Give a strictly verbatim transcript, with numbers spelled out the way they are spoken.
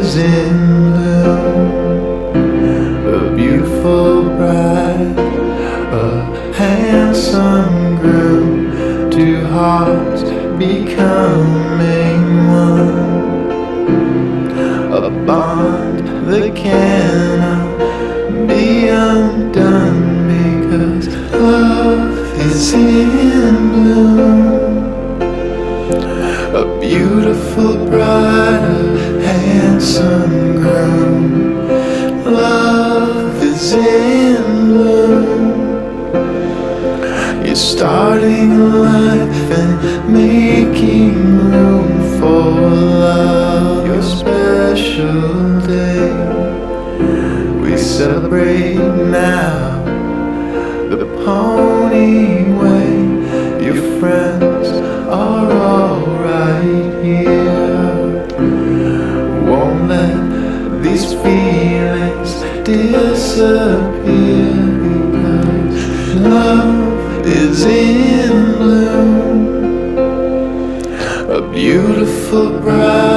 is in bloom. A beautiful bride, a handsome groom, two hearts becoming one. A bond that cannot be undone, because love is in bloom. A beautiful bride, a handsome groom, love is in bloom. You're starting life and making room for love. Your special day, we celebrate now the pony way. Your friends are all right here. Won't let these feelings disappear, because love is in bloom. A beautiful bride.